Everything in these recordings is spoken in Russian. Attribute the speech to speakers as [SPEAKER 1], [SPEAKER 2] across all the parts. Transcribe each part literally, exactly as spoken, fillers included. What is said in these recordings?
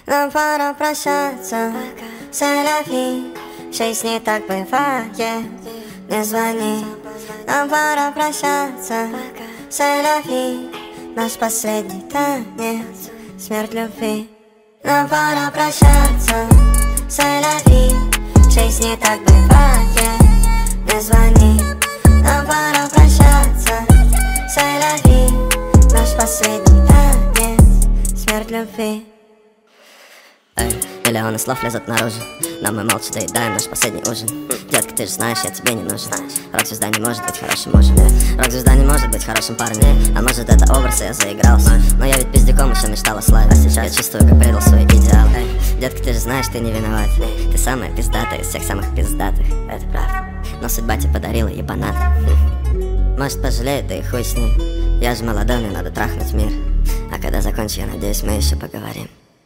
[SPEAKER 1] Нам пора прощаться, селяфи. Жизнь не так бывает, не звони. Нам пора прощаться, селяфи. Наш последний танец, смерть любви. Нам пора прощаться, селяфи. Жизнь не так бывает, не звони. Нам пора прощаться, селяфи. Наш последний танец, смерть любви.
[SPEAKER 2] Эй, миллионы слов лезут наружу, но мы молча доедаем наш последний ужин. Детка, ты же знаешь, я тебе не нужен. Рок-звезда не может быть хорошим мужем. Рок-звезда не может быть хорошим парнем. А может это образ, и я заигрался. Но я ведь пиздюком еще мечтал о славе. А сейчас я чувствую, как предал свои идеалы. Эй, детка, ты же знаешь, ты не виноват. Ты самая пиздатая из всех самых пиздатых. Это правда. Но судьба тебе подарила ебанат. Может пожалеет, да и хуй с ней. Я же молодой, мне надо трахнуть мир. А когда закончу, я надеюсь, мы еще поговорим.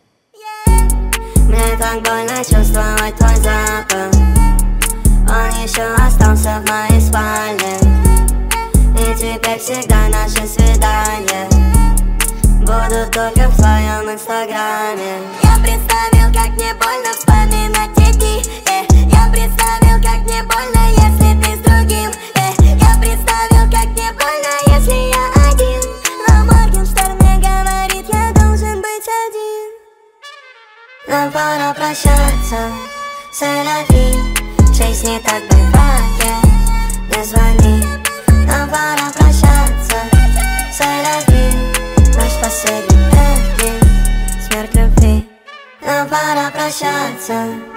[SPEAKER 1] Мне так больно чувствовать твой запах. Он еще остался в моей спальне. И теперь всегда наши свидания будут только в твоем инстаграме. Я представил, как мне больно вспоминать те дни. э, Я представил, как мне больно, если ты с другим. э, Я представил, как мне больно, если я один. Но Моргенштерн мне говорит, я должен быть один. Нам пора прощаться, селяфи. Жизнь не так бывает, не звони. Нам пора прощаться, селяфи. Наш последний танец, смерть любви. Нам пора прощаться.